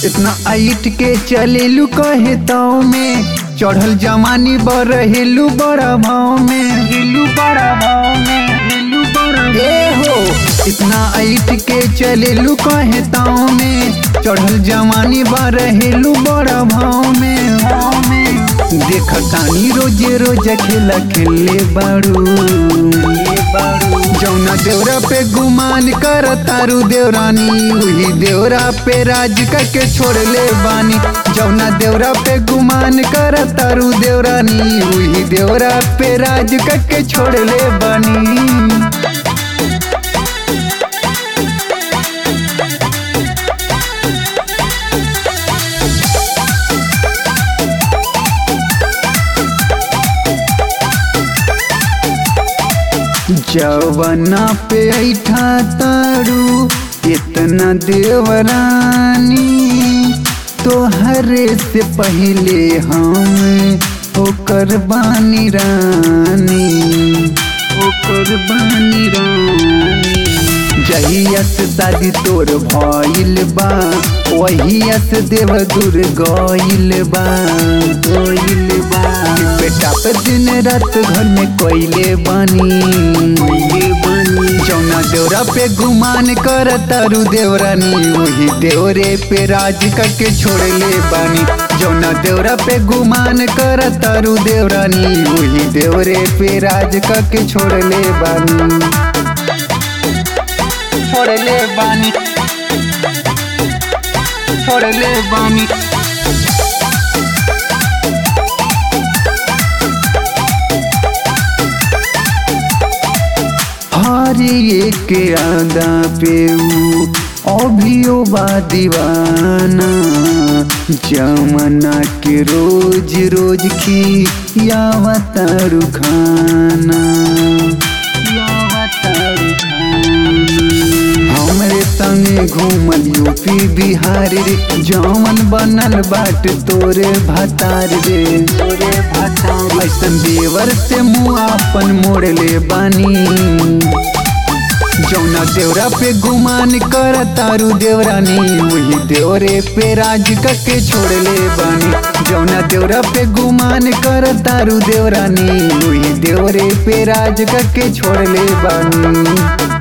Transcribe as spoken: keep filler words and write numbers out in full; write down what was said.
इतना आइट के चलेलू कहे ताव में, चढ़ल जमानी बरहेलू बड़ा भाव में, हेलू बड़ा भाव में, हेलू बड़ा ए हो। इतना आइट के चलेलू कहे ताव में, चढ़ल जमानी बरहेलू बड़ा भाव में, भाव में। देखतानी रोजे रोज खेला खेले बारू, जौना देवरा पे गुमान कर तारू देवरानी, वही देवरा पे राज करके छोड़ ले बानी। जौना देवरा पे गुमान कर तारू देवरानी, वही देवरा पे राज करके छोड़ ले बानी। जवना पे ऐठा तारू इतना देवरानी, तोहरे से पहले हम ओकर बानी रानी, ओकर बानी रानी। जहिया से शादी तोर भइल बा, वहिया से देव दूर गइल बा, गइल बा। बेटा पे दिन रात घर में कोइले बानी, जौना देवरा पे गुमान कर तारू देवरानी, वही देवरे पे राज करके छोड़ ले बानी। जौना देवरा पे गुमान कर तारू देवरानी, वही देवरे पे राज करके छोड़ ले बानी, छोड़ ले बानी, छोड़ ले बानी। हर एक आदा पे ऊ अभियो बा दीवाना, जमना के रोज रोज की यावा तारू खाना, यावा तारू हमरे संगे घूमल यूपी बिहार रे, जौन बनल बाट तोरे भतार रे, तोरे भतार। ऐसन देवर से मुँह अपन मोड़ ले बानी, जौना देवरा पे गुमान कर तारू देवरानी, वही देवरे पे राज करके छोड़ ले बानी। जौना देवरा पे गुमान कर तारू देवरानी, वही देवरे पे राज करके छोड़ ले बानी।